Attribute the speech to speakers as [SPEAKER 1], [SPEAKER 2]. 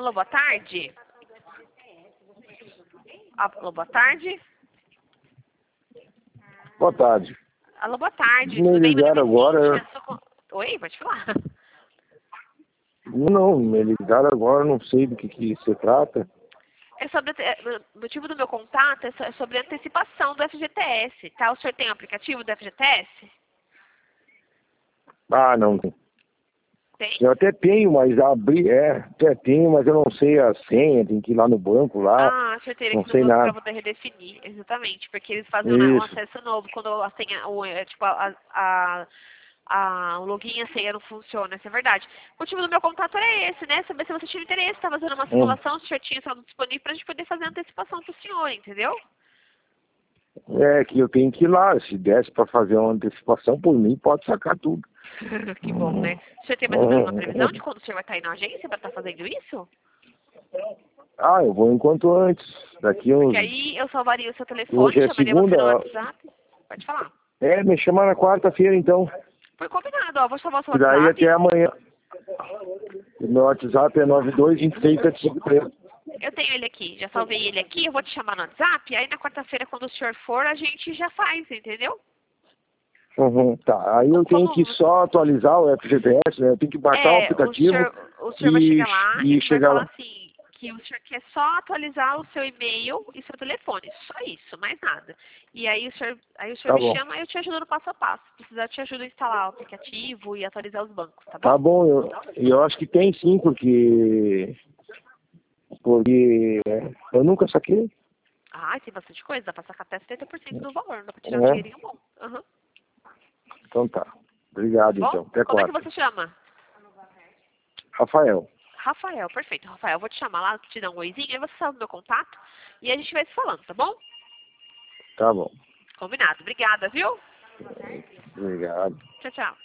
[SPEAKER 1] Alô, boa tarde. Alô, boa tarde.
[SPEAKER 2] Boa tarde.
[SPEAKER 1] Alô, boa tarde.
[SPEAKER 2] Me
[SPEAKER 1] Tudo bem? Meu
[SPEAKER 2] ligaram
[SPEAKER 1] nome é
[SPEAKER 2] agora.
[SPEAKER 1] Cíntia, Oi, pode falar.
[SPEAKER 2] Não, me ligaram agora, não sei do que se trata.
[SPEAKER 1] É sobre, o motivo do meu contato é sobre a antecipação do FGTS, tá? O senhor tem o aplicativo do FGTS?
[SPEAKER 2] Ah, não tem.
[SPEAKER 1] Tem?
[SPEAKER 2] Eu até tenho, mas até tenho, mas eu não sei a senha, tem que ir lá no banco lá,
[SPEAKER 1] Ah, o senhor teria
[SPEAKER 2] não
[SPEAKER 1] que ir
[SPEAKER 2] sei
[SPEAKER 1] no banco para
[SPEAKER 2] nada.
[SPEAKER 1] poder redefinir, exatamente, porque eles fazem um
[SPEAKER 2] Isso.
[SPEAKER 1] acesso novo quando a senha, tipo, o login e a senha não funciona, isso é verdade. O motivo do meu contato era esse, né? Saber se você tinha interesse, estava fazendo uma simulação, se o senhor tinha saldo disponível para a gente poder fazer a antecipação para o senhor, entendeu?
[SPEAKER 2] É que eu tenho que ir lá, se desse para fazer uma antecipação, por mim pode sacar tudo.
[SPEAKER 1] Que bom, né? O senhor tem mais ou menos uma previsão de quando o senhor vai estar aí na agência para estar fazendo isso?
[SPEAKER 2] Ah, eu vou enquanto antes. Daqui uns.
[SPEAKER 1] Porque aí eu salvaria o seu telefone,
[SPEAKER 2] Hoje é
[SPEAKER 1] chamaria você
[SPEAKER 2] segunda.
[SPEAKER 1] no WhatsApp. Pode falar.
[SPEAKER 2] Me chama na quarta-feira então.
[SPEAKER 1] Foi combinado, ó. Vou salvar o seu
[SPEAKER 2] E daí
[SPEAKER 1] WhatsApp.
[SPEAKER 2] até amanhã. O meu WhatsApp é 922673.
[SPEAKER 1] Eu tenho ele aqui, já salvei ele aqui, eu vou te chamar no WhatsApp, aí na quarta-feira, quando o senhor for, a gente já faz, entendeu?
[SPEAKER 2] Uhum, tá. Aí eu tenho que só atualizar o FGTS, né? Eu tenho que baixar o aplicativo
[SPEAKER 1] O senhor vai chegar lá e
[SPEAKER 2] e
[SPEAKER 1] vai
[SPEAKER 2] chegar
[SPEAKER 1] falar
[SPEAKER 2] lá.
[SPEAKER 1] assim, que o senhor quer só atualizar o seu e-mail e seu telefone, só isso, mais nada. E aí o senhor
[SPEAKER 2] Tá
[SPEAKER 1] me
[SPEAKER 2] bom.
[SPEAKER 1] chama e eu te ajudo no passo a passo. Se precisar, eu te ajudo a instalar o aplicativo e atualizar os bancos, tá bom?
[SPEAKER 2] Tá bom, eu acho que tem sim, porque eu nunca saquei.
[SPEAKER 1] Ah, tem bastante coisa, dá pra sacar até 70% do valor, dá pra tirar um
[SPEAKER 2] É?
[SPEAKER 1] dinheirinho bom. Aham.
[SPEAKER 2] Então tá. Obrigado
[SPEAKER 1] Bom,
[SPEAKER 2] então. Até
[SPEAKER 1] como é que
[SPEAKER 2] quarta.
[SPEAKER 1] você chama?
[SPEAKER 2] Rafael.
[SPEAKER 1] Rafael, perfeito. Rafael, eu vou te chamar lá, te dar um oizinho, aí você sabe o meu contato e a gente vai se falando, tá bom?
[SPEAKER 2] Tá bom.
[SPEAKER 1] Combinado. Obrigada, viu?
[SPEAKER 2] Obrigado.
[SPEAKER 1] Tchau, tchau.